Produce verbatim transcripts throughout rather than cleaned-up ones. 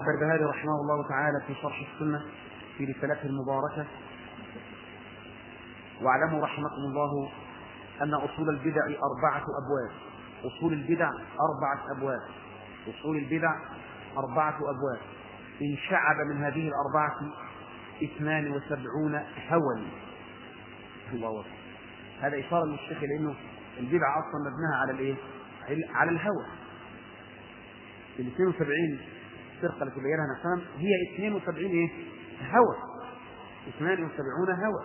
البربهاري رحمه الله تعالى في شرح السنة في رسالته المباركة: واعلموا رحمكم الله أن أصول البدع أربعة أبواب. أصول البدع أربعة أبواب. أصول البدع أربعة أبواب. إن شعب من هذه الأربعة اثنان وسبعون هوى. الله أكبر. هذا إشارة للشيخ لأنه البدع أصلا مبناها على الإيه؟ على الهوى. ال اثنين وسبعين فرقة التي بينها نحن هي اثنين وسبعين إيه؟ هوى. اثنان وسبعون هوى.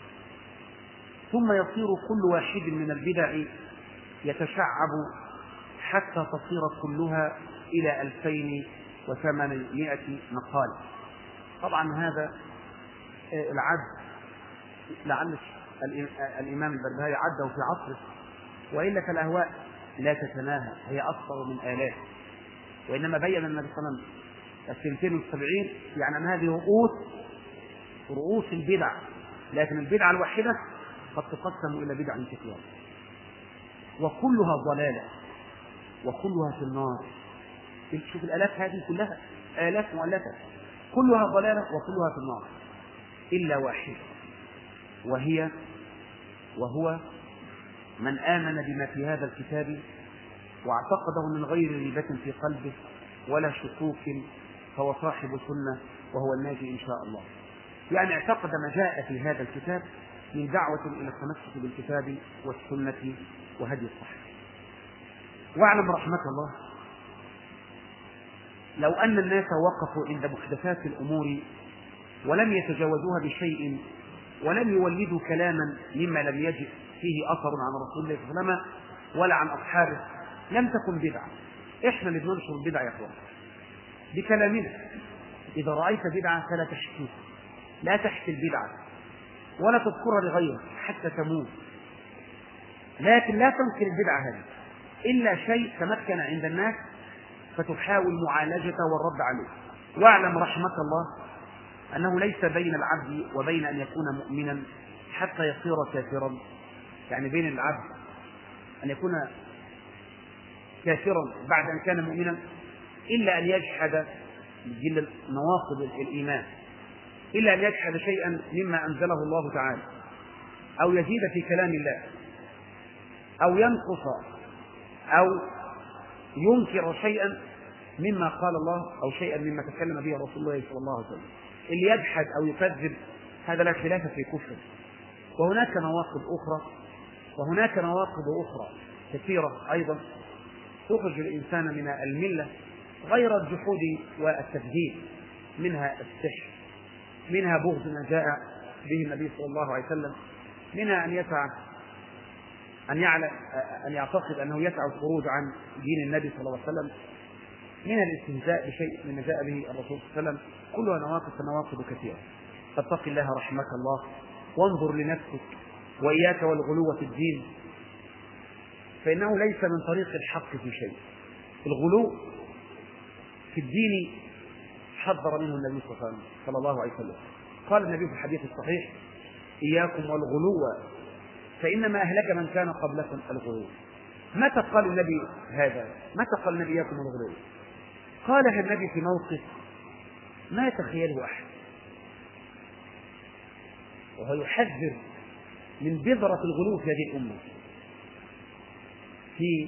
ثم يصير كل واحد من البدع يتشعب حتى تصير كلها إلى ألفين وثمانمائة مقال. طبعا هذا العد لعل الإمام البربهاري عده في عصره، وإلا فالأهواء لا تتناهى، هي أكثر من آلاف. وإنما بين النبي صلى الله عليه وسلم الثنتين والسبعين يعني أن هذه رؤوس رؤوس البدع، لكن البدعة الواحدة قد تقسم إلى بدع كثيرة وكلها ضلالة وكلها في النار. شوف الآلاف هذه كلها آلاف مؤلفة كلها ضلالة وكلها في النار إلا واحدة، وهي وهو من آمن بما في هذا الكتاب واعتقده من غير ريبة في قلبه ولا شكوك، فهو صاحب سنة وهو الناجي إن شاء الله. يعني اعتقد ما جاء في هذا الكتاب من دعوة إلى التمسك بالكتاب والسنة وهدي الصحابة. واعلم رحمك الله لو أن الناس وقفوا عند محدثات الأمور ولم يتجاوزوها بشيء ولم يولدوا كلاما مما لم يجد فيه أثر عن رسول الله صلى الله عليه وسلم ولا عن أصحابه لم تكن بدعة. إحنا اللي بننشر البدع يا أخوان بكلامنا. إذا رأيت بدعة فلا تحكي، لا تحكي البدعة ولا تذكرها لغيرك حتى تموت، لكن لا تنكر البدعة هذه إلا شيء تمكن عند الناس فتحاول معالجته والرد عليه. واعلم رحمك الله أنه ليس بين العبد وبين أن يكون مؤمنا حتى يصير كافرا، يعني بين العبد أن يكون كافرا بعد أن كان مؤمنا إلا أن يجحد جل نواقض الإيمان، إلا أن يجحد شيئا مما أنزله الله تعالى أو يزيد في كلام الله أو ينقص أو ينكر شيئا مما قال الله أو شيئا مما تكلم به رسول الله صلى الله عليه وسلم. اللي يجحد أو يكذب هذا لا خلاف في كفر. وهناك نواقض أخرى وهناك نواقض أخرى كثيرة أيضا تخرج الإنسان من الملة غير الجحود والتكذيب، منها السحر، منها بغض ما جاء به النبي صلى الله عليه وسلم، منها أن يسعى أن يعلم أن يعتقد أنه يسعى الخروج عن دين النبي صلى الله عليه وسلم، منها الاستهزاء بشيء مما جاء به الرسول صلى الله عليه وسلم. كلها نواقض نواقض كثيرة. فاتق الله رحمك الله وانظر لنفسك وإياك والغلو في الدين، فإنه ليس من طريق الحق في شيء. الغلو في الدين حذر منه النبي صلى الله عليه وسلم. قال النبي في الحديث الصحيح: إياكم والغلو فإنما أهلك من كان قبلكم الغلو. متى قال النبي هذا؟ متى قال النبي إياكم والغلو؟ قالها النبي في موقف ما يتخيله أحد، وهو يحذر من بذرة الغلو في هذه الأمة في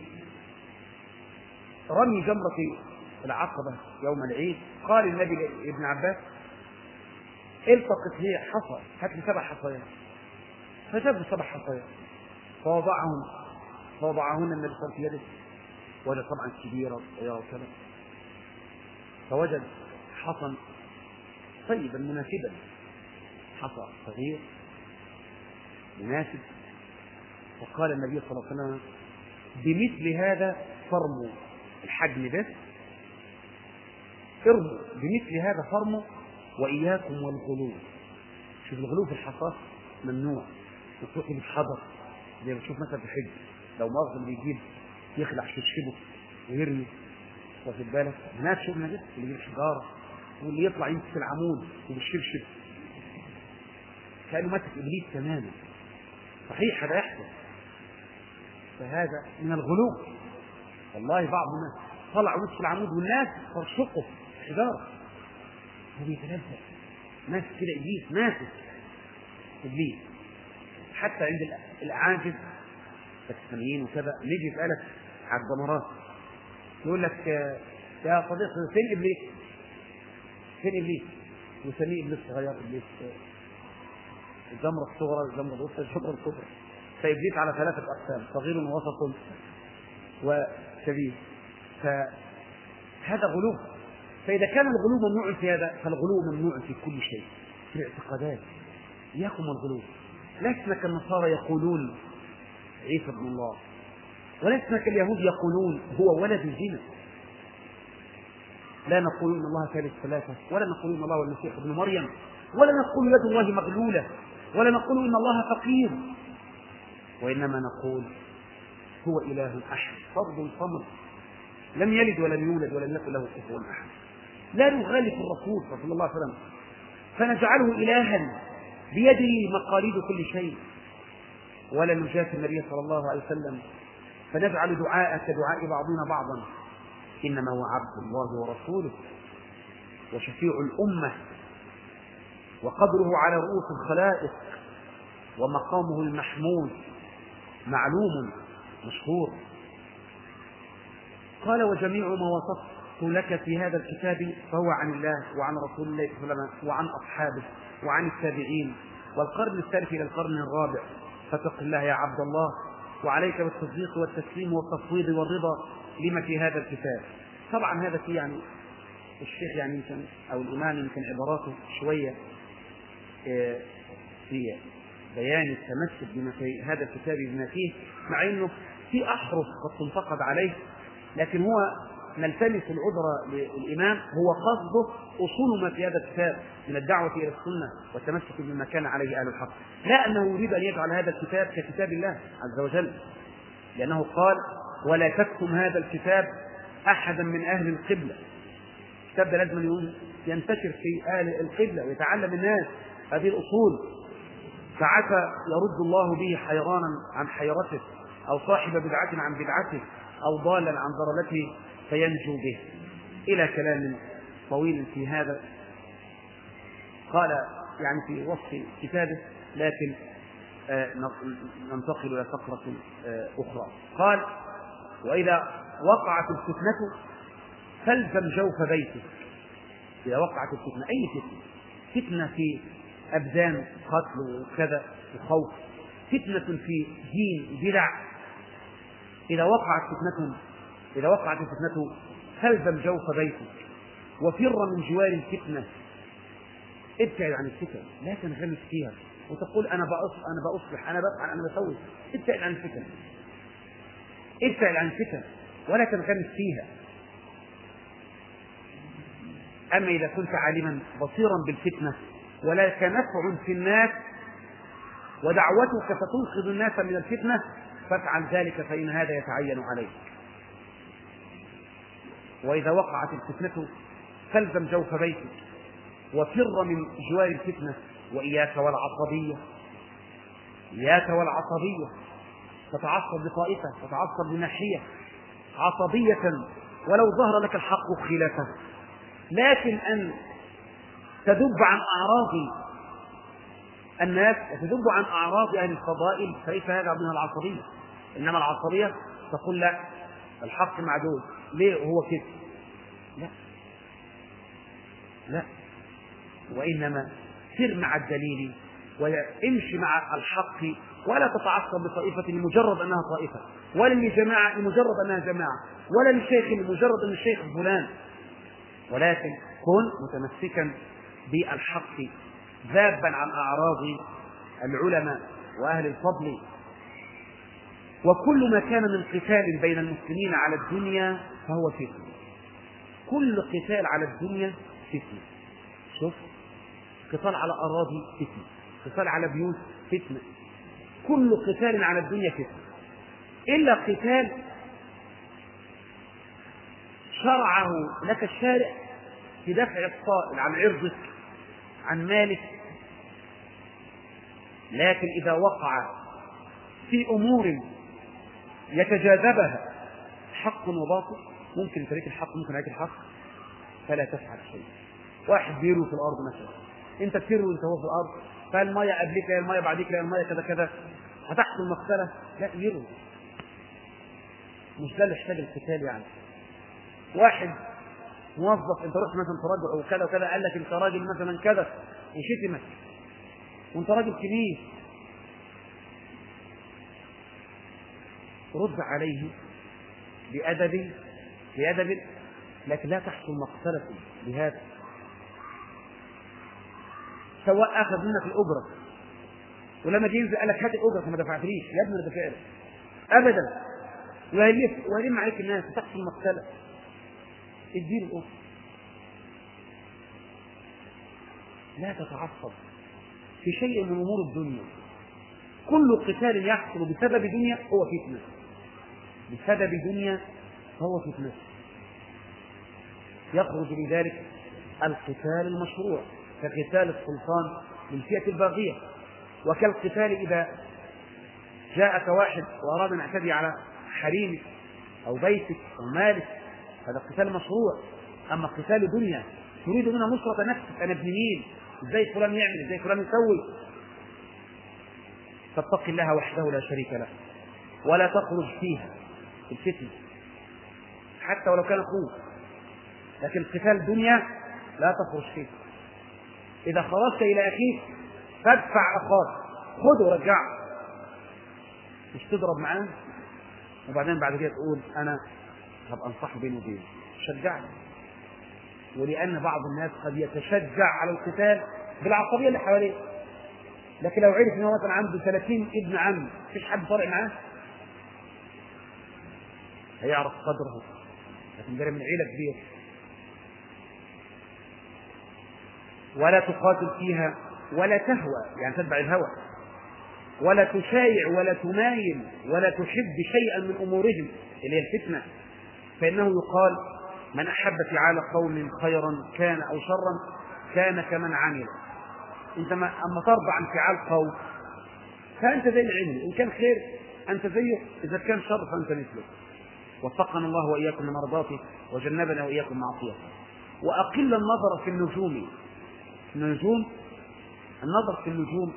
رمي جمرة العقبة يوم العيد. قال النبي لابن عباس: التقط هي حصى، هات لي سبع حصيات. فجاب سبع حصيات فوضعهم فوضعهن النبي صلى الله عليه وسلم في يده، وجد طبعا كبيرة وكذا، فوجد حصى طيبا مناسبا، حصى صغير مناسب. وقال النبي صلى الله عليه وسلم: بمثل هذا فرموا، الحجم ده ارموا بمثل هذا فرموا وإياكم والغلو. شوف الغلو في الحصاة ممنوع، وتروح بالحضر زي ما تشوف مثلا في الحج لو مؤاخذ اللي بيجيب يخلع شبشبه ويرمي، واخد بالك؟ هناك شغلنا ده اللي يجيب حجاره واللي يطلع يمسك العمود وبالشبشب كانه ماسك ابليس تماما. صحيح هذا يحصل، فهذا من الغلو. والله بعض الناس طلع وسط العمود والناس ترشقه حجاره فبيتلذذ ناس كده، إبليس ناس إبليس. حتى عند الأعاجز الساميين وكذا نيجي يسألك على الضمرات يقول لك يا صديقي فين إبليس؟ فين إبليس؟ يسميه إبليس صغير، إبليس الجمرة الصغرى، الجمرة الوسطى، الجمرة الكبرى. فإبليس على ثلاثة أقسام: صغير ووسط وشبيه. فهذا غلو. فإذا كان الغلو ممنوع في هذا فالغلو ممنوع في كل شيء، في الاعتقادات. إياكم الغلو. لسنا كالنصارى يقولون عيسى ابن الله، ولسنا كاليهود يقولون هو ولد الزنا. لا نقول إن الله ثالث ثلاثة، ولا نقول إن الله هو المسيح ابن مريم، ولا نقول يد الله مغلولة، ولا نقول إن الله فقير، وإنما نقول هو إله أحد فرد صمد لم يلد ولم يولد ولم يكن له كفوا أحد. لا نغالف الرسول صلى الله عليه وسلم فنجعله إلها بيده مقاليد كل شيء، ولا نجافي النبي صلى الله عليه وسلم فنجعل دعاء كدعاء بعضنا بعضا. إنما هو عبد الله ورسوله وشفيع الأمة، وقدره على رؤوس الخلائق، ومقامه المحمود معلوم مشهور. قال: وجميع ما وصفت لك في هذا الكتاب فهو عن الله وعن رسول الله صلى الله عليه وسلم وعن أصحابه وعن التابعين والقرن الثالث إلى القرن الرابع. فاتق الله يا عبد الله، وعليك بالتصديق والتسليم والتفويض والرضا لما في هذا الكتاب. طبعا هذا في يعني الشيخ يعني يمكن أو الإمام يمكن عباراته شوية في بيان التمسك بما في هذا الكتاب بما فيه، مع أنه في أحرف قد تنتقد عليه، لكن هو نلتمس العذر للإمام، هو قصده أصول ما في هذا الكتاب من الدعوة إلى السنة والتمسك بما كان عليه أهل الحق، لا أنه يريد أن يجعل هذا الكتاب ككتاب الله عز وجل، لأنه قال: ولا تكتم هذا الكتاب أحدا من أهل القبلة. الكتاب ده لازم ينتشر في أهل القبلة ويتعلم الناس هذه الأصول، فعسى يرد الله به حيرانا عن حيرته، أو صاحب بدعة عن بدعته، أو ضالا عن ضلالته فينجو به، إلى كلام طويل في هذا قال يعني في وصف كتابه، لكن آه ننتقل إلى فقرة آه أخرى. قال: وإذا وقعت الفتنة فالزم جوف بيتك. إذا وقعت الفتنة، أي فتنة؟ فتنة في أبدان، قتل وكذا وخوف، فتنة في دين بدع. إذا وقعت فتنة إذا وقعت الفتنة فالزم جوف بيتك وفر من جوار الفتنة. ابتعد عن الفتن، لا تنغمس فيها وتقول أنا بأصلح أنا بأصلح أنا بفعل أنا بسوي. ابتعد عن الفتن، ابتعد عن الفتن ولا تنغمس فيها. أما إذا كنت عالما بصيرا بالفتنة ولك نفع في الناس ودعوتك ستنقذ الناس من الفتنة فافعل ذلك، فإن هذا يتعين عليك. وإذا وقعت الفتنة فالزم جوف بيتك وفر من جوار الفتنة، وإياك والعصبية. إياك والعصبية، تتعصب لطائفة، تتعصب لناحية عصبية ولو ظهر لك الحق خلافه، لكن أن تذب عن أعراض الناس وتذب عن أعراض أهل الفضائل فليس هذا من العصبية. إنما العصبية تقول لا الحق معدول، ليه هو كده؟ لا لا وإنما سر مع الدليل وامشي مع الحق، ولا تتعصب لطائفة لمجرد أنها طائفة، ولا لجماعة لمجرد أنها جماعة، ولا لشيخ لمجرد أن الشيخ فلان، ولكن كن متمسكا بالحق ذابا عن أعراض العلماء وأهل الفضل. وكل ما كان من قتال بين المسلمين على الدنيا فهو فتنة. كل قتال على الدنيا فتنة. شوف، قتال على أراضي فتنة، قتال على بيوت فتنة، كل قتال على الدنيا فتنة، إلا قتال شرعه لك الشارع في دفع الطائل عن عرضك عن مالك. لكن إذا وقع في أمور يتجاذبها حق وباطل، ممكن تريك الحق ممكن عليك الحق، فلا تفعل شيء. واحد بيروي في الارض مثلا، انت بتروي انت هو في الارض، فالميه قبلك يا الميه بعدك يا الميه كذا كذا، هتحصل مغسله؟ لا، يروي. مش ده اللي يحتاج القتال يعني. واحد موظف انت رحت مثلا تراجع وكذا وكذا، قال لك انت راجل مثلا كذا وشتمك وانت راجل كبير، رد عليه بأدب بأدب، لكن لا تحصل مقتلة بهذا. سواء أخذ منك الأجرة ولما جه ينزل قال لك هات الأجرة ما دفعتليش، يا ابني أنا دافع لك أبدا، وهيلف وهيلم عليك الناس وتحصل مقتلة، اديله الأجرة. لا تتعصب في شيء من أمور الدنيا. كل قتال يحصل بسبب دنيا هو فتنة، بسبب دنيا هو فتنة. يخرج بذلك القتال المشروع كقتال السلطان للفئة الباغية، وكالقتال إذا جاءك واحد وأراد أن يعتدي على حريمك أو بيتك أو مالك، هذا قتال مشروع. أما قتال دنيا تريد منها نصرة نفسك، أنا ابن مين، ازاي فلان يعمل، ازاي فلان يسوي، فاتق الله وحده لا شريك له، ولا تخرج فيها الفتنة حتى ولو كان أخوك. لكن قتال دنيا لا تخرج فيه. إذا خرجت إلى أخيك فادفع أخاك، خذه ورجعه، مش تضرب معاه وبعدين بعد كده تقول أنا هبقى أنصح بينه وبينه. شجعني. ولأن بعض الناس قد يتشجع على القتال بالعصبية اللي حواليه، لكن لو عرف أنه مثلا عنده ثلاثين ابن عم مفيش حد طارق معاه هيعرف قدره، لكن ده من عيلة كبيرة. ولا تقاتل فيها ولا تهوى، يعني تتبع الهوى، ولا تشايع ولا تمايل ولا تحب شيئا من أمورهم اللي هي الفتنة، فإنه يقال من أحب فعال قوم خيرا كان أو شرا كان كمن عمل. انت ما اما ترضى عن فعال قوم فانت زي العلم، ان كان خير انت زيه، اذا كان شر فانت مثله. وفقنا الله واياكم لمرضاته وجنبنا واياكم معصيته. واقل النظر في النجوم. النجوم النظر في النجوم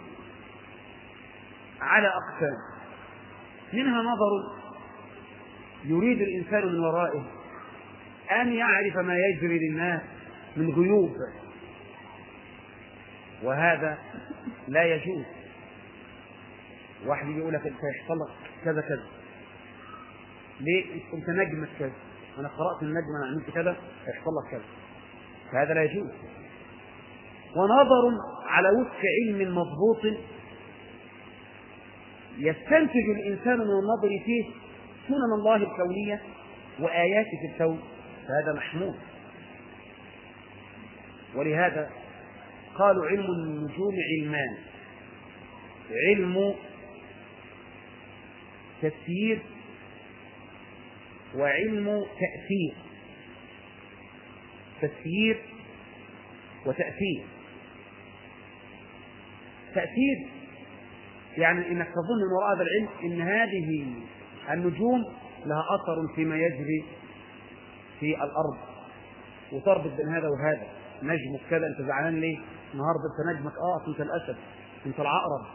على اقسام، منها نظر يريد الانسان من ورائه ان يعرف ما يجري للناس من غيوب، وهذا لا يجوز. واحد يقول لك انت هيحصل لك كذا كذا، ليه؟ انت نجم كذا، انا قرات النجم انا عملت كذا هيحصل لك كذا، فهذا لا يجوز. ونظر على وفق علم مضبوط يستنتج الانسان من النظر فيه سنن الله الكونيه واياته في الكون، فهذا محمود. ولهذا قالوا علم النجوم علمان: علم تسيير وعلم تأثير. تسيير وتأثير. تأثير يعني انك تظن من وراء هذا العلم ان هذه النجوم لها اثر فيما يجري في الارض، وتربط بين هذا وهذا. نجمك كذا، انت زعلان ليه النهارده؟ انت نجمك اه انت الاسد، انت العقرب.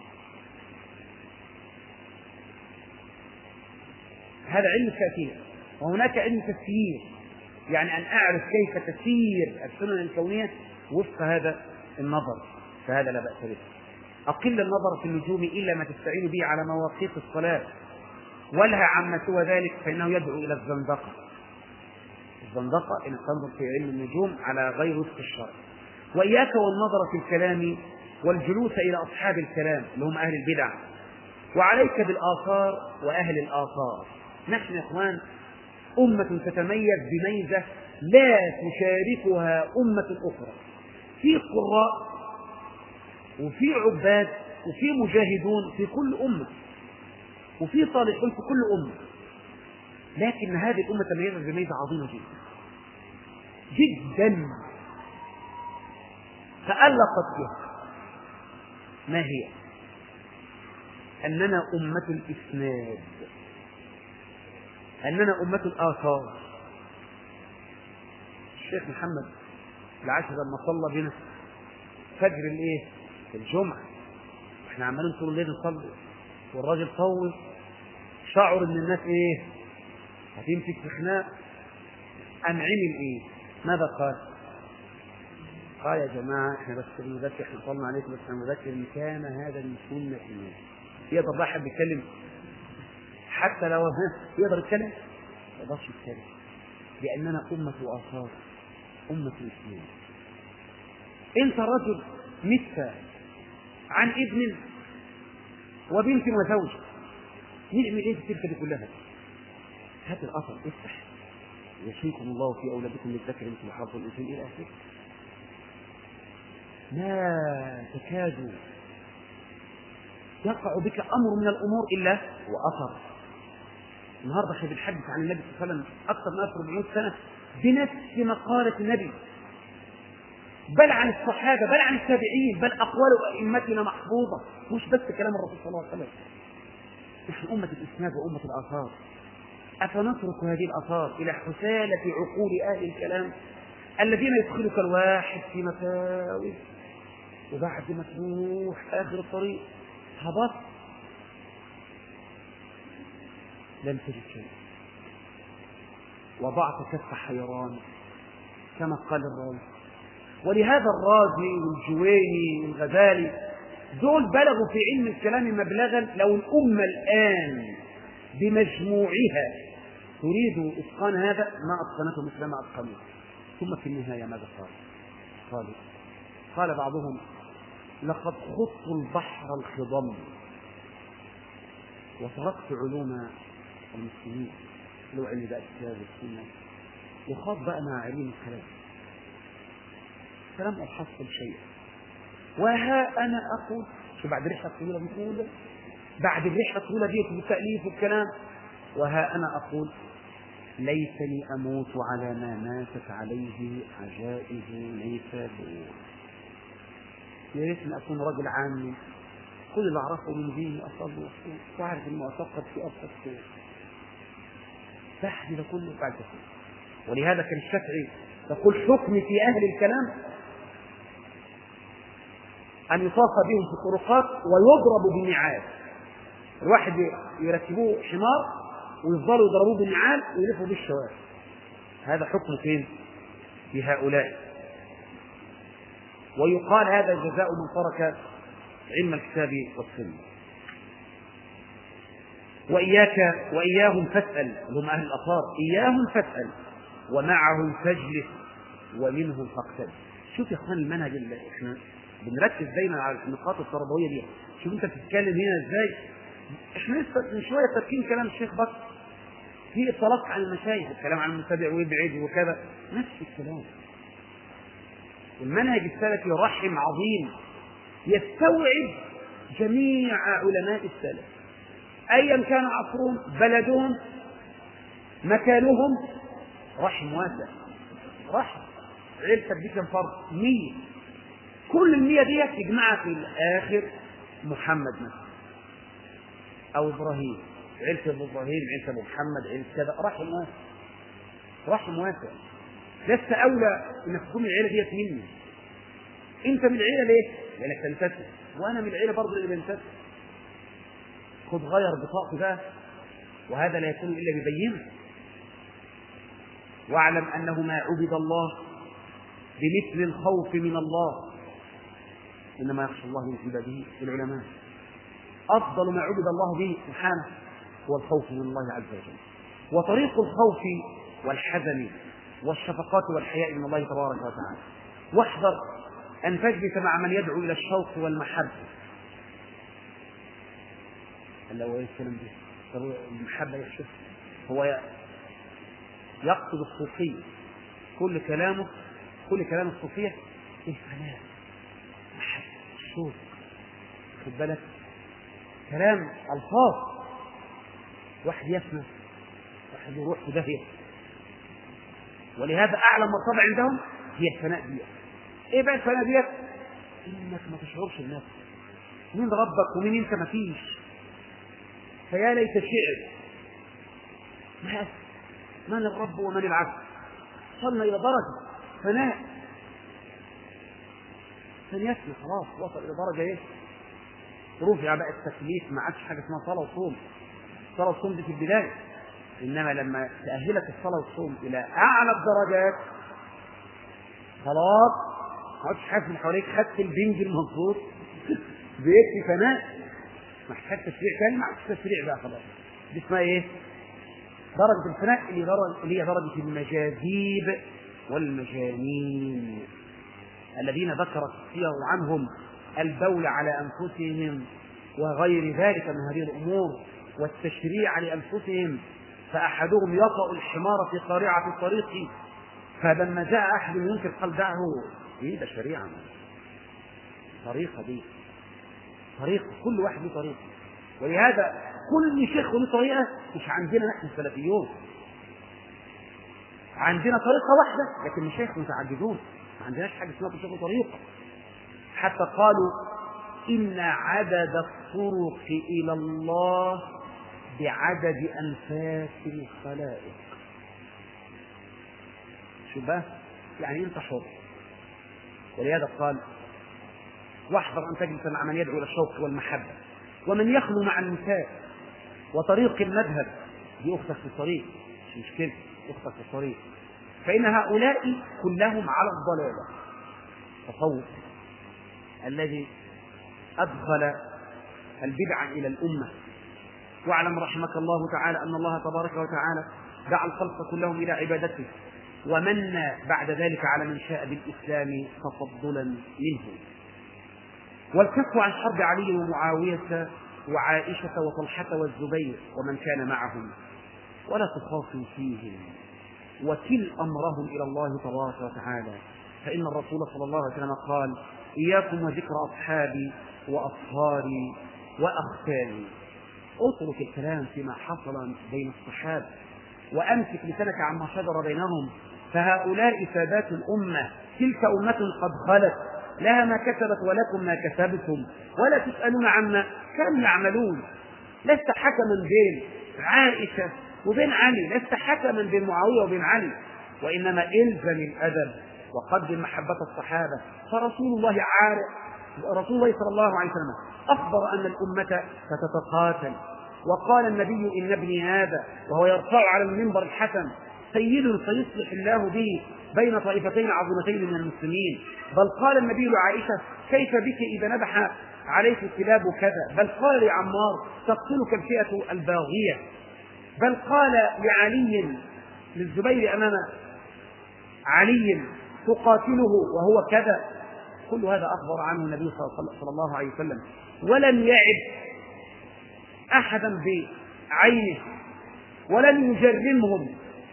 هذا علم التأثير. وهناك علم تسيير، يعني ان اعرف كيف تسير السنن الكونيه وفق هذا النظر، فهذا لا بأس به. اقل النظر في النجوم الا ما تستعين به على مواقيت الصلاه، ولها عما سوى ذلك فانه يدعو الى الزندقه. الزندقه ان تنظر في علم النجوم على غير وفق الشرع. واياك والنظر في الكلام والجلوس الى اصحاب الكلام اللي هم اهل البدع، وعليك بالاثار واهل الاثار. نحن يا اخوان امه تتميز بميزه لا تشاركها امه اخرى، في قراء وفي عباد وفي مجاهدون في كل امه وفي صالحون في كل امه، لكن هذه الامه تميزت بميزه عظيمه جدا جدا تألقت بها. ما هي؟ أننا أمة الإسناد، أننا أمة الآثار. الشيخ محمد العشاء لما صلى بنا فجر الايه الجمعة، احنا عمالين طول الليل نصلي، والراجل طول شعر ان الناس ايه هتمسك في خناق، قام عمل ايه؟ ماذا قال؟ قال يا جماعة احنا بس بنذكر، احنا طلنا عليكم بس بنذكر ان كان هذا من سنة الناس. يقدر بقى حد يتكلم؟ حتى لو يقدر يتكلم؟ ما يقدرش يتكلم، لأننا أمة وآثار، أمة الإسلام. أنت رجل مت عن ابن وبنت وزوج، نعمل ايه في التلك دي كلها؟ هات الأثر افتح، يشفيكم الله في أولادكم للذكر مثل حظ الأنثيين إلى آخره. لا تكاد يقع بك أمر من الأمور إلا وأثر. النهارده احنا بنحدث عن النبي صلى الله عليه وسلم أكثر من أربعمائة سنة بنفس مقالة النبي، بل عن الصحابة، بل عن التابعين، بل أقوال أئمتنا محفوظة، مش بس كلام الرسول صلى الله عليه وسلم. نحن أمة الإسناد وأمة الآثار، أفنترك هذه الآثار إلى حسالة عقول أهل الكلام الذين يدخلك الواحد في مساوي وبعد ما تروح آخر الطريق هبط لم تجد شيء، وضعت كف حيران كما قال الراوي. ولهذا الرازي والجويني والغزالي دول بلغوا في علم الكلام مبلغا لو الأمة الآن بمجموعها تريد إتقان هذا ما أتقنته مثل ما أتقنوه. ثم في النهاية ماذا قال؟ قال قال بعضهم لقد خضت البحر الخضم وتركت علوم المسلمين، لو علم بقى الكتاب والسنة، وخاض بقى مع علم الكلام فلم أحصل شيئا. وها أنا أقول شو بعد رحلة طويلة بطولة، بعد الرحلة الطويلة دي بالتأليف والكلام، وها أنا أقول ليتني أموت على ما ماتت عليه عجائز نيسابور. يا ريتني أكون رجل عامي كل اللي أعرفه من ديني أصلي وأصوم وأعرف إنه أتوقف في أبسط شيء تحدي كله بعد كده. ولهذا كان الشافعي يقول حكمي في أهل الكلام أن يطاف بهم في الطرقات ويضرب بالنعال. الواحد يركبوه حمار ويفضلوا يضربوه بالنعال ويلفوا بالشوارع. هذا حكم فين؟ في هؤلاء. ويقال هذا جزاء من ترك علم الكتاب والسنة. وإياك وإياهم فاسأل، هم أهل الآثار، إياهم فاسأل ومعهم تجلس ومنهم فاقتل. شوف يا اخوان المنهج اللي احنا بنركز دايما على النقاط التربويه دي. شوف انت بتتكلم هنا ازاي، احنا لسه من شويه تركين كلام الشيخ بكر في الطلاق عن المشايخ، الكلام عن المتابع ويبعد وكذا، نفس الكلام. المنهج السلفي رحم عظيم يستوعب جميع علماء السلف ايا كان عصرهم، بلدهم، مكانهم، رحم واسع. رحم عيلتك دي كم فرد؟ مية، كل المية دي تجمعها في الآخر محمد مثلا أو إبراهيم، عيلة أبو إبراهيم، عيلة أبو محمد، عيلة كذا، رحم واسع. رحم واسع. لست أولى إنك تكون من العيلة ديت مني. أنت من العيلة ليه؟ لأنك تنتسب، وأنا من العيلة برضه اللي بنتسب. خد غير بطاقتي بقى، وهذا لا يكون إلا ببينه. واعلم أنه ما عبد الله بمثل الخوف من الله، إنما يخشى الله من عباده العلماء. أفضل ما عبد الله به سبحانه هو الخوف من الله عز وجل. وطريق الخوف والحزن والشفقات والحياء من الله تبارك وتعالى. واحذر أن تجلس مع من يدعو إلى الشوق والمحبة. اللي هو الكلام ده المحبة يحشف، هو يقصد الصوفية، كل كلامه كل كلام الصوفية الكلام محبة الشوق، خد بالك كلام الفاظ، واحد يسمع واحد يروح في داهية. ولهذا أعلى مرتبة عندهم هي الثناء ديت. إيه بقى الثناء ديت؟ إنك ما تشعرش الناس مين ربك ومين أنت، ما فيش. فيا ليت شعر ما من الرب ومن العبد. وصلنا إلى درجة ثناء ثانيتنا خلاص وصل إلى درجة إيه؟ رفع بقى التكليف، ما عادش حاجة اسمها صلاة وصوم. الصلاة والصوم دي في البداية، إنما لما تأهلك الصلاة والصوم إلى أعلى الدرجات خلاص ما عادش حاسس من حواليك، خدت البنج المظبوط بيكفي فناء، ما حتى تشريع تاني، ما عادش تشريع بقى خلاص. دي اسمها إيه؟ درجة الفناء اللي, درجة اللي هي درجة المجاذيب والمجانين الذين ذكرت السير عنهم البول على أنفسهم وغير ذلك من هذه الأمور والتشريع لأنفسهم. فأحدهم يطأ الحمار في قارعة الطريق، فلما جاء أحد ينكر قال دعه، إيه ده شريعة، طريقة دي طريقة، كل واحد له طريقة. ولهذا كل شيخ له طريقة، مش عندنا نحن السلفيون عندنا طريقة واحدة لكن مشايخ متعددون، ما عندناش حاجة اسمها كل شيخ طريقة. حتى قالوا إن عدد الطرق إلى الله بعدد أنفاس الخلائق. شو بقى؟ يعني أنت حر. ولهذا قال واحذر أن تجلس مع من يدعو إلى الشوق والمحبة ومن يخلو مع النساء وطريق المذهب. دي أختك في الطريق، مش مشكلة، أختك في الطريق، فإن هؤلاء كلهم على الضلالة. تصور الذي أدخل البدع إلى الأمة. واعلم رحمك الله تعالى أن الله تبارك وتعالى دعا الخلق كلهم إلى عبادته، ومن بعد ذلك على من شاء بالإسلام تفضلا منه. والكف عن حرب علي ومعاوية وعائشة وطلحة والزبير ومن كان معهم، ولا تخافوا فيهم وكل أمرهم إلى الله تبارك وتعالى، فإن الرسول صلى الله عليه وسلم قال إياكم وذكر أصحابي وأصهاري وأختاني. اترك الكلام فيما حصل بين الصحابة وأمسك لسانك عما شجر بينهم، فهؤلاء سادات الأمة، تلك أمة قد خلت لها ما كسبت ولكم ما كسبتم ولا تسألون عما كانوا يعملون. لست حكما بين عائشة وبين علي، لست حكما بين معاوية وبين علي، وإنما إلزم الأدب وقدم محبة الصحابة. فرسول الله عارف رسول الله صلى الله عليه وسلم أخبر أن الأمة ستتقاتل، وقال النبي إن ابني هذا وهو يرفع على المنبر الحسن سيد سيصلح الله به بين طائفتين عظيمتين من المسلمين. بل قال النبي لعائشة كيف بك إذا نبح عليك الكلاب كذا، بل قال لعمار تقتلك الفئة الباغية، بل قال لعلي للزبير أمام علي تقاتله وهو كذا. كل هذا أخبر عنه النبي صلى الله عليه وسلم، ولم يعب أحدا بعينه ولم يجرمهم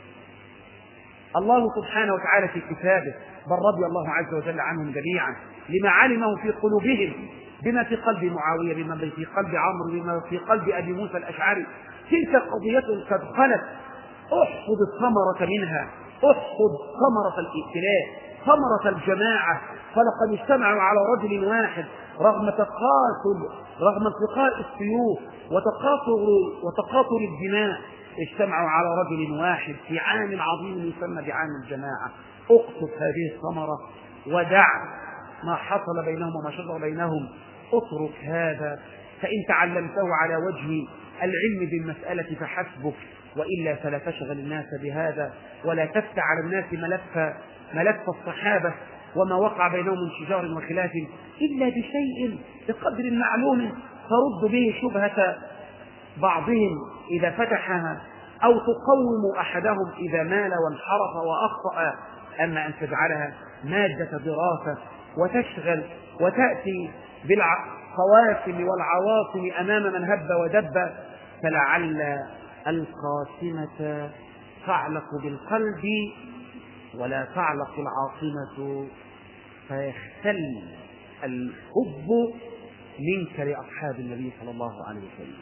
الله سبحانه وتعالى في كتابه، بل رضي الله عز وجل عنهم جميعا لما علمه في قلوبهم، بما في قلب معاوية، بما في قلب عمرو، بما في قلب أبي موسى الأشعري. تلك قضية قد خلت، احصد الثمرة منها، احصد ثمرة الائتلاف، ثمرة الجماعة. فلقد اجتمعوا على رجل واحد رغم تقاتل رغم التقاء السيوف وتقاطر وتقاطر الدماء، اجتمعوا على رجل واحد في عام عظيم يسمى بعام الجماعة. اقصد هذه الثمرة ودع ما حصل بينهم وما شجر بينهم، اترك هذا، فإن تعلمته على وجه العلم بالمسألة فحسبك، وإلا فلا تشغل الناس بهذا ولا تفتح على الناس ملف ملف الصحابة وما وقع بينهم من شجار وخلاف إلا بشيء بقدر معلوم ترد به شبهة بعضهم إذا فتحها، أو تقوم أحدهم إذا مال وانحرف وأخطأ. أما أن تجعلها مادة دراسة وتشغل وتأتي بالقواسم والعواصم أمام من هب ودب، فلعل القاسمة تعلق بالقلب ولا تعلق العاصمة فيختل الحب منك لأصحاب النبي صلى الله عليه وسلم.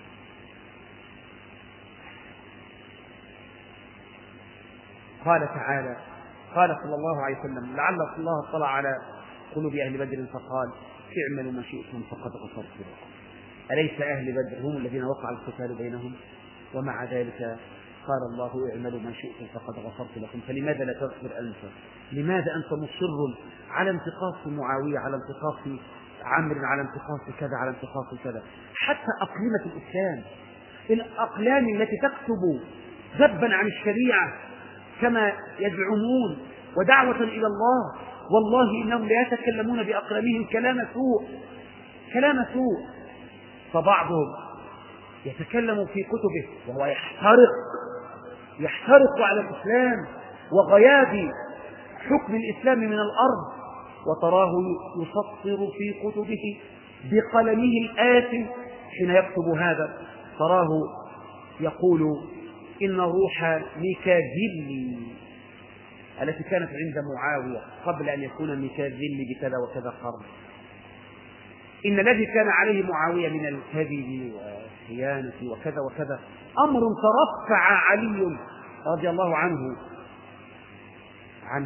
قال تعالى قال صلى الله عليه وسلم لعل الله اطلع على قلوب أهل بدر فقال اعملوا ما شئتم فقد غفرت لكم. أليس أهل بدر هم الذين وقع القتال بينهم؟ ومع ذلك قال الله اعملوا ما شئتم فقد غفرت لكم، فلماذا لا تغفر أنت؟ لماذا أنت مصر على انتقاص معاوية، على انتقاص عمرو، على انتقاص كذا، على انتقاص كذا؟ حتى أقلمة الإسلام، الأقلام التي تكتب ذبا عن الشريعة كما يزعمون ودعوة إلى الله، والله إنهم لا يتكلمون بأقلامهم كلام سوء، كلام سوء. فبعضهم يتكلم في كتبه وهو يحترق يحترق على الإسلام وغياب حكم الإسلام من الأرض، وتراه يسطر في كتبه بقلمه الآثم حين يكتب هذا، تراه يقول إن روح ميكافيلي التي كانت عند معاوية قبل أن يكون ميكافيلي بكذا وكذا قرن، إن الذي كان عليه معاوية من الكذب والخيانة وكذا وكذا أمر ترفع علي رضي الله عنه عنه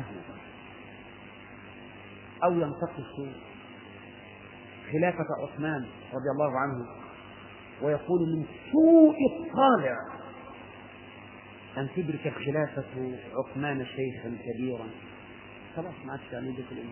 أو ينتقص خلافة عثمان رضي الله عنه ويقول من سوء الطالع أن تدرك الخلافة عثمان شيخا كبيرا. خلاص ما عادش تعمل ذلك الأمور.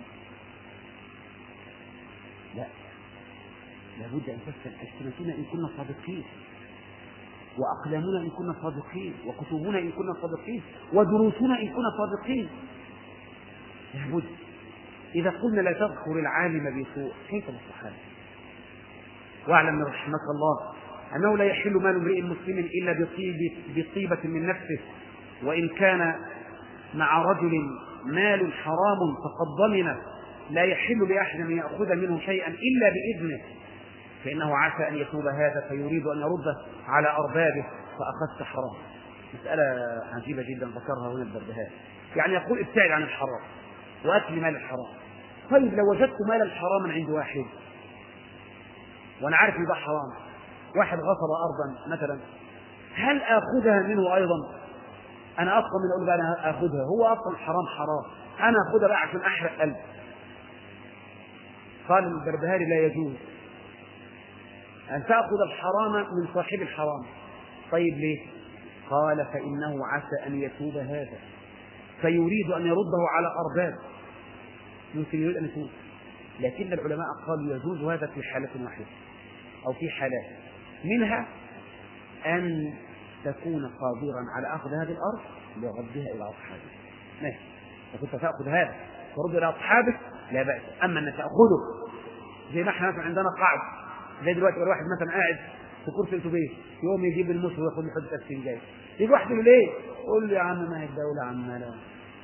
لا، لابد أن تفهم ألسنتنا إن كنا صادقين، وأقلامنا إن كنا صادقين، وكتبنا إن كنا صادقين، ودروسنا إن كنا صادقين. لابد. إذا قلنا لا تذكر العالم بسوء كيف بالصحابة؟ واعلم من رحمك الله أنه لا يحل مال امرئ مسلم إلا بطيب بطيبة من نفسه، وإن كان مع رجل مال حرام فقد ضمن لا يحل لأحد أن يأخذ منه شيئا إلا بإذنه، فإنه عسى أن يتوب هذا فيريد أن يرده على أربابه فأخذت حرام. مسألة عجيبة جدا ذكرها هنا البردهاني، يعني يقول ابتعد عن الحرام وأكل مال الحرام. طيب لو وجدت مالا حراما عند واحد وأنا عارف إن ده حرام، واحد غصب أرضا مثلا، هل آخذها منه أيضا؟ أنا أصلا من أقول بقى أنا آخذها، هو أصلا حرام حرام، أنا أخذها بقى عشان أحرق قلب. قال البردهاني لا يجوز أن تأخذ الحرام من صاحب الحرام. طيب ليه؟ قال فإنه عسى أن يتوب هذا فيريد أن يرده على أرباب، ممكن يريد أن يتوب، لكن العلماء قالوا يجوز هذا في حالة واحدة أو في حالات، منها أن تكون قادرا على أخذ هذه الأرض لردها إلى أصحابه. ماشي، فكنت تأخذ هذا ترد إلى أصحابه لا بأس. أما أن تأخذه زي ما احنا مثلا عندنا قاعد زي دلوقتي، الواحد مثلا قاعد في كرسي الأتوبيس يوم يجيب المصر وياخذ حدة السنجاي، يجي واحد يقول ليه؟ قول له يا عم ما هي الدولة عمالة،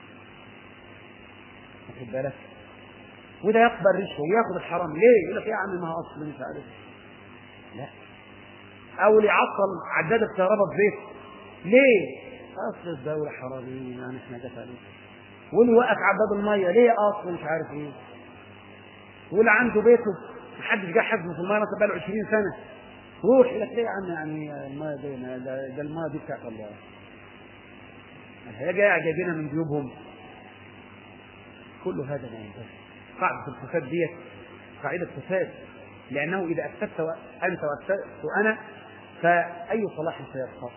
واخد بالك؟ وده يقبل رشوة وياخذ الحرام ليه؟ يقول لك يا عم ما أصل مش عارف. لا. أو يعطل عداد الكهرباء في بيت ليه؟ أصل الدولة حرامية يعني احنا دفع ليه؟ واللي وقف عداد المية ليه؟ أصل مش عارف ايه. واللي عنده بيته محدش جه حفظه في المية مثلا بقاله عشرين سنة، روح يقول لك ليه يا عم يعني المية دي ده, ده المية دي بتاعت الله. هي جاية جايبينها من جيوبهم. كل هذا ما ينتهي. قاعدة الفساد ديت قاعدة فساد، لأنه إذا أفسدت أنت وأفسدت أنا فأي صلاح سيبقى؟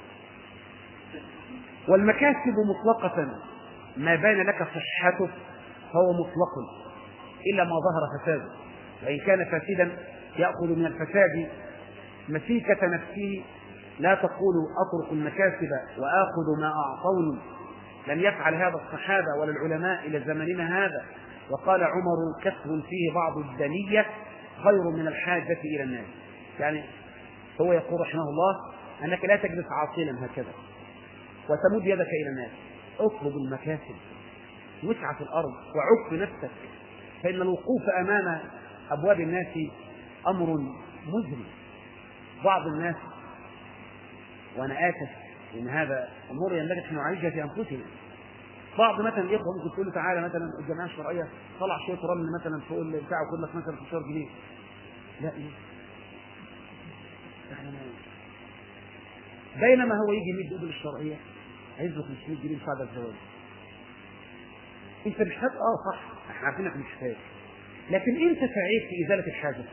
والمكاسب مطلقة، ما بان لك صحته فهو مطلق إلا ما ظهر فساده، وإن كان فاسدا يأخذ من الفساد مسيكة نفسه. لا تقول أطرق المكاسب وآخذ ما أعطوني، لم يفعل هذا الصحابة ولا العلماء إلى زمننا هذا. وقال عمر كسب فيه بعض الدنية خير من الحاجة إلى الناس. يعني هو يقول رحمه الله أنك لا تجلس عاطلا هكذا وتمد يدك إلى الناس، اطلب المكاسب، وسع في الأرض وعف نفسك، فإن الوقوف أمام أبواب الناس أمر مزري. بعض الناس، وأنا آسف إن هذا أمور ينبغي أن نعالجها في أنفسنا، بعض مثلا الإخوة ممكن تقول له تعالى مثلا الجمعية الشرعية طلع شوية رمل مثلا فوق البتاع وكل لك مثلا خمستاشر جنيه. لا إيه؟ بينما هو يجي يمد ايده للشرعية عايز له خمسمية جنيه مساعدة الزواج. انت مش محتاج، اه صح احنا عارفين انك مش محتاج، لكن انت سعيت في ازالة الحاجة.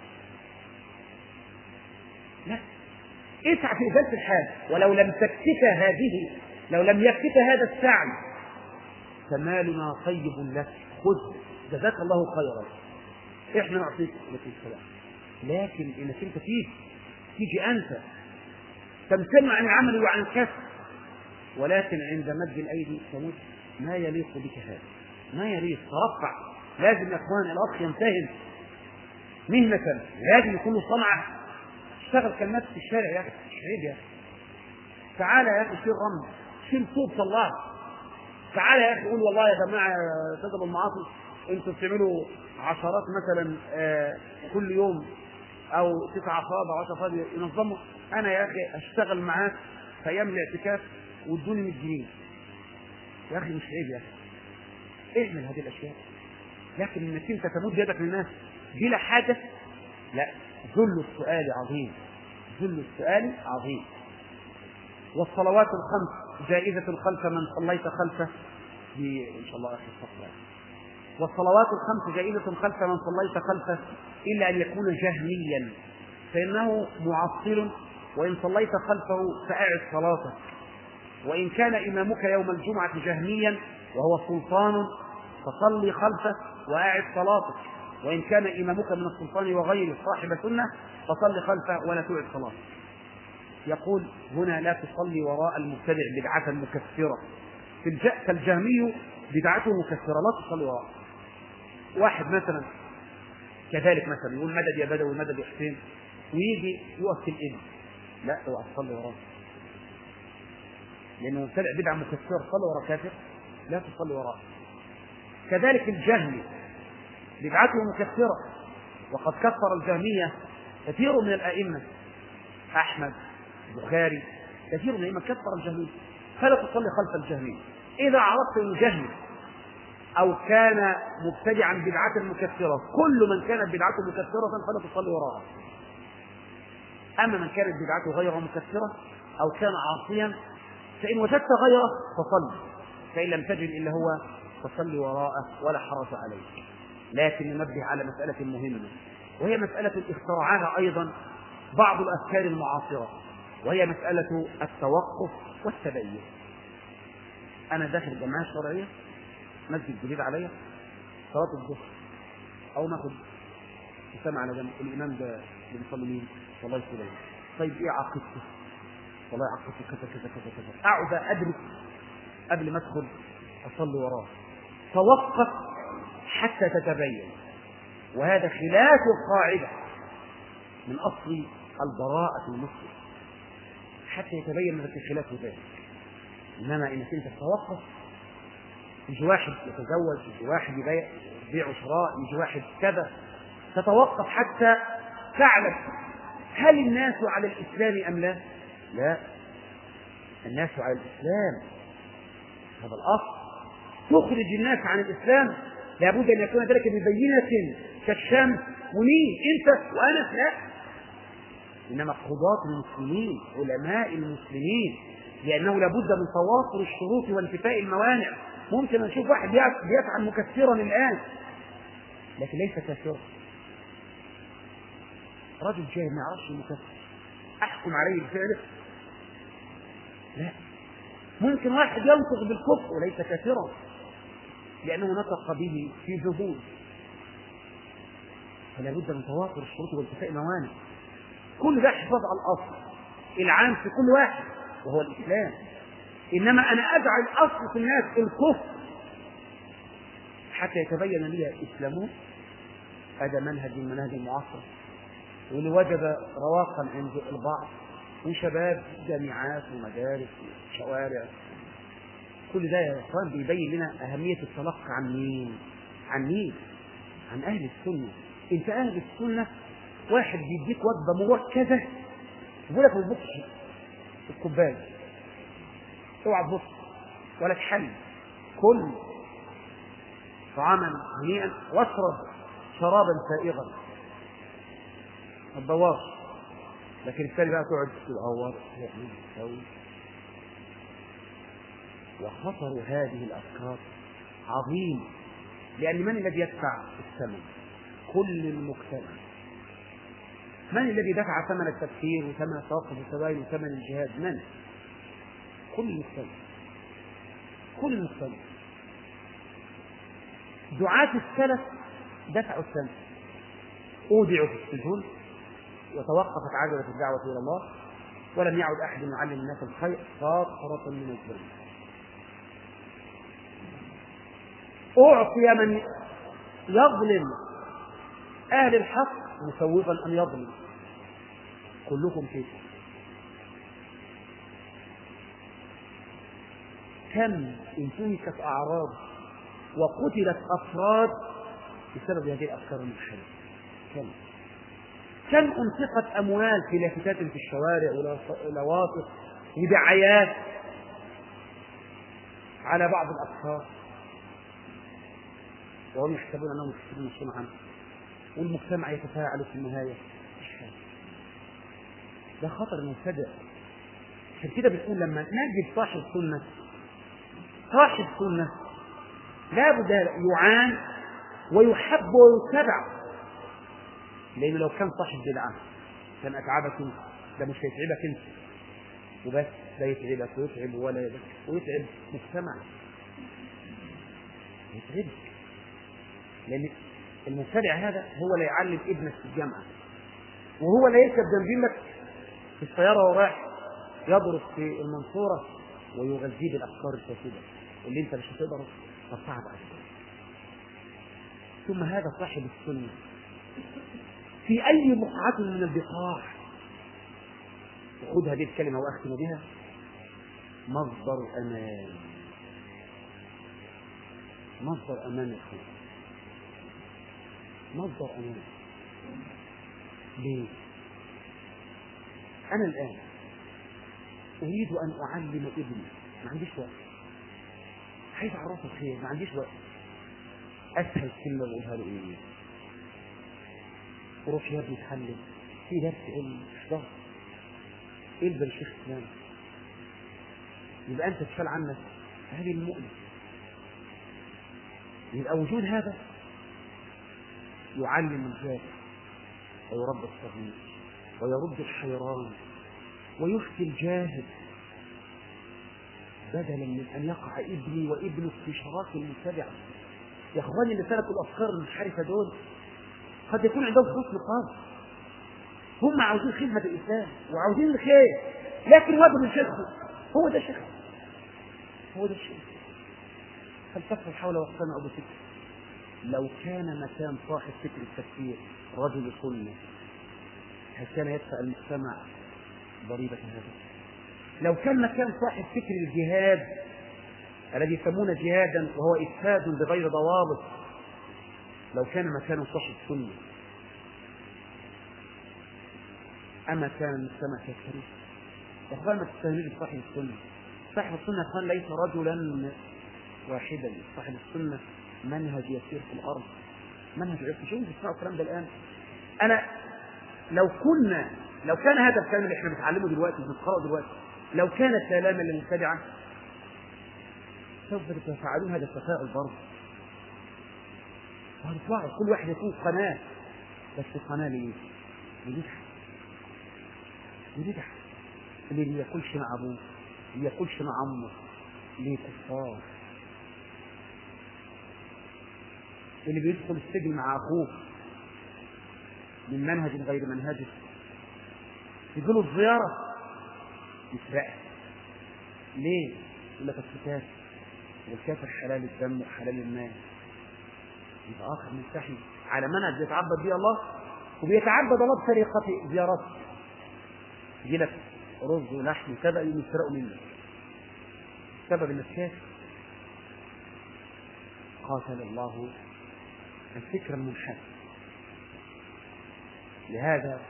لا، اسعى في ازالة الحاجة، ولو لم تكفك هذه لو لم يكفك هذا السعي فمالنا طيب لك، خذ جزاك الله خيرا، احنا نعطيك لك السلام. لكن انك انت تيجي تيجي انت تمتنع عن العمل وعن الكسب، ولكن عند مد الايدي تمد، ما يليق بك هذا، ما يليق. ترفع. لازم يا اخوان الاخ يمتهن مهنة، لازم يكون له صنعة. اشتغل كالناس في الشارع يا اخي، مش عيب يا اخي. تعالى يا اخي شيل رمل، شيل طوب طلعه. تعالى يا اخي قول والله يا جماعه تضربوا المعاصي، انتوا بتعملوا عشرات مثلا آه كل يوم او تسع افراد او عشر افراد ينظموا، انا يا اخي اشتغل معاك في ايام الاعتكاف وادوني مية جنيه. يا اخي مش عيب يا اخي، اعمل هذه الاشياء. لكن انك انت تمد يدك للناس بلا حاجه، لا. ذل السؤال عظيم، ذل السؤال عظيم. والصلوات الخمس جائزة خلف من صليت خلفه، دي إن شاء الله آخر الصلاة. والصلوات الخمس جائزة خلف من صليت خلفه إلا أن يكون جهميا، فإنه معطل، وإن صليت خلفه فأعد صلاتك. وإن كان إمامك يوم الجمعة جهميا وهو سلطان فصلي خلفه وأعد صلاتك، وإن كان إمامك من السلطان وغيره صاحب سنة فصلي خلفه ولا تعد صلاتك. يقول هنا لا تصلي وراء المبتدع بدعة مكفرة، فالجهمي بدعته مكفرة لا تصلي وراءه. واحد مثلا كذلك مثلا يقول مدد يا بدوي مدد يا حسين، ويجي يقف في الإبن، لا اوعى تصلي وراه، لأنه مبتدع بدعة مكفرة، صلي وراء كافر لا تصلي وراءه. كذلك الجهمي بدعته مكفرة، وقد كفر الجهمية كثير من الأئمة، أحمد البخاري كثير من الأئمة كفر الجهمية، فلا تصلي خلف الجهمية. إذا عرفت الجهمي أو كان مبتدعا بدعة مكفرة، كل من كانت بدعته مكفرة فلا تصلي وراءه. أما من كانت بدعته غير مكفرة أو كان عاصيا فإن وجدت غيره فصل، فإن لم تجد إلا هو فصلي وراءه ولا حرج عليك. لكن ننبه على مسألة مهمة، وهي مسألة اخترعها أيضا بعض الأفكار المعاصرة، وهي مسألة التوقف والتبين. أنا داخل جماعة شرعية، مسجد جديد عليا، صلاة الظهر، أو ناخد سمع على جنب الإمام ده اللي بيصلي مين؟ والله يسلمك. طيب إيه عقيدته؟ والله عقيدته كذا كذا كذا كذا. أقعد أدرك قبل ما أدخل أصلي وراه. توقف حتى تتبين، وهذا خلاف القاعدة من أصل البراءة المسلم، حتى يتبين لك خلاف ذلك. إنما إنك أنت تتوقف، يجي واحد يتزوج، يجي واحد يبيع بيع وشراء، يجي واحد كذا، تتوقف حتى تعلم هل الناس على الإسلام أم لا؟ لا، الناس على الإسلام، هذا الأصل. تخرج الناس عن الإسلام لابد أن يكون ذلك ببينة كالشمس، ومين أنت وأنا؟ لا، إنما قضاة المسلمين، علماء المسلمين، لأنه لابد من توافر الشروط وانتفاء الموانع. ممكن نشوف واحد يفعل مكفرا الآن لكن ليس كافرا، رجل جاهل ما يعرفش مكفر، أحكم عليه بفعله؟ لا. ممكن واحد ينطق بالكفر وليس كافرا لأنه نطق به في جهود، فلا بد من توافر الشروط وانتفاء الموانع. كل ده حفاظ على الأصل العام في كل واحد وهو الإسلام. إنما أنا أجعل أصل في الناس الكفر حتى يتبين لي إسلامه، هذا منهج من منهج المعاصرة، واللي وجد رواقا عند البعض من شباب جامعات ومدارس وشوارع. كل ده يا إخوان بيبين لنا أهمية التلقي عن مين؟ عن مين؟ عن أهل السنة. أنت أهل السنة، واحد بيديك وجبة مركزة يقول لك ما تبصش الكوباية، اوعى تبص ولا تحل، كل طعاما هنيئا واشرب شرابا سائغا ما تدورش. لكن الثاني بقى تقعد تدور تسوي. وخطر هذه الافكار عظيم، لان من الذي يدفع الثمن؟ كل المجتمع. من الذي دفع ثمن التفكير وثمن التوقف والتباين وثمن الجهاد؟ من؟ كل المجتمع. كل المجتمع. دعاة السلف دفعوا السلف، أودعوا في السجون وتوقفت عجلة الدعوة إلى الله، ولم يعد أحد يعلم الناس الخير خاطرة من الظلم. أعطي من يظلم أهل الحق مسوغا أن يظلم. كلكم كيف. كم انتهكت أعراض وقتلت أفراد بسبب هذه الأفكار المنحرفة. كم كم أنفقت أموال في لافتات في الشوارع ولواطق ودعايات على بعض الأفكار وهم يحسبون أنهم يكسبون صنعا، والمجتمع يتفاعل في النهاية. ده خطر منفجر. عشان كده بنقول لما نجد صاحب سنة صاحب سنة لابد يعان ويحب ويتبع، لأنه لو كان صاحب بدعة كان أتعبك انت، ده مش هيتعبك انت وبس، ده يتعبك ويتعب ولا ويتعب مجتمع، يتعبك. لأن المتبع هذا هو اللي يعلم ابنك في الجامعة، وهو اللي يركب جنبك في السيارة ورايح يضرب في المنصورة ويغذيه بالأفكار الفاسدة اللي انت مش هتقدر تصعب عليه. ثم هذا صاحب السنة في أي بقعة من البقاع، وخذ هذه الكلمة وأختم بها، مصدر أمان. مصدر أمان الخير، مصدر أمان. ليه؟ أنا الآن أريد أن أعلم ابني، ما عنديش وقت، عايز أعرفه الخير، ما عنديش وقت. أسهل كلمة بقولها له إيه؟ روح يا ابني اتعلم في درس علم ضغط البس الشيخ فلان، يبقى أنت تشال عنك هذه المؤلم. يبقى وجود هذا يعلم الجاهل ويربي الصغير ويرد الحيران ويفتي الجاهل، بدلا من أن يقع ابني وابنك في شراك المتبعة. يا اخواني اللي سلكوا الأفكار المنحرفة دول قد يكون عندهم حسن قصد، هم عاوزين خدمة الإسلام وعاوزين الخير، لكن وجه الشيخ هو ده الشيخ، هو ده الشيخ. فلتفعل حول وقتنا أبو فكر. لو كان مكان صاحب فكر التفكير رجل سنة هل كان يدفع المجتمع ضريبة هذا؟ لو كان مكان صاحب فكر الجهاد الذي يسمونه جهادا وهو إفساد بغير ضوابط، لو كان مكان صاحب سنة أما كان المجتمع كالشريف؟ يا أخوان ما تستهملوا صاحب السنة. صاحب السنة أخوان ليس رجلا واحدا، صاحب السنة منهج يسير في الأرض، منهج يسير. شو تسمعوا الكلام ده الآن؟ أنا لو كنا لو كان هذا الكلام اللي احنا بنتعلمه دلوقتي بنقرأه دلوقتي لو كان كلاما للمبتدعة سوف تتفاعلون هذا التفاعل برضه، وهتطلعوا كل واحد يكون قناة، بس قناة ليه؟ ليدح ليدح اللي ما ياكلش مع أبوه، اللي ما ياكلش مع عمه، ليه كفار، اللي بيدخل السجن مع أخوه من منهج غير منهجه، يجيله الزيارة يسرقها. ليه؟ يقول لك الكتاب والكافر حلال الدم وحلال المال. يبقى آخر مستحي على منهج بيتعبد به الله وبيتعبد الله بطريقة زيارته. يجي لك رز ولحم وكذا يسرقوا منه سبب الكافر. قاتل الله الفكر المنحرف. لهذا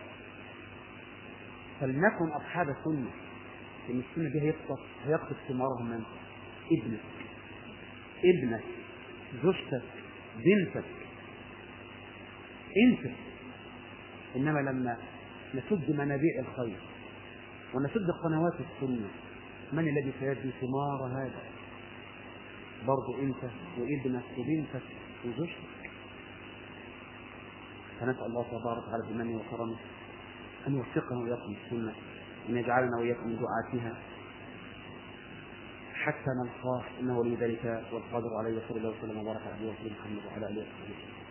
فلنكن أصحاب سنة، لأن السنة دي هيقطف هيقطف ثمارهم من ابنك ابنك زوجتك بنتك انت. إنما لما نسد منابيع الخير ونسد قنوات السنة من الذي سيجني ثمار هذا؟ برضو انت وابنك وبنتك وزوجتك. فنسأل الله تبارك وتعالى بمنه وكرمه أن يوفقنا وإياكم السنة، أن يجعلنا وإياكم من دعاتها حتى نلقاه، إنه ولي ذلك والقادر عليه. وصلى الله وسلم وبارك على نبينا محمد وعلى آله وصحبه.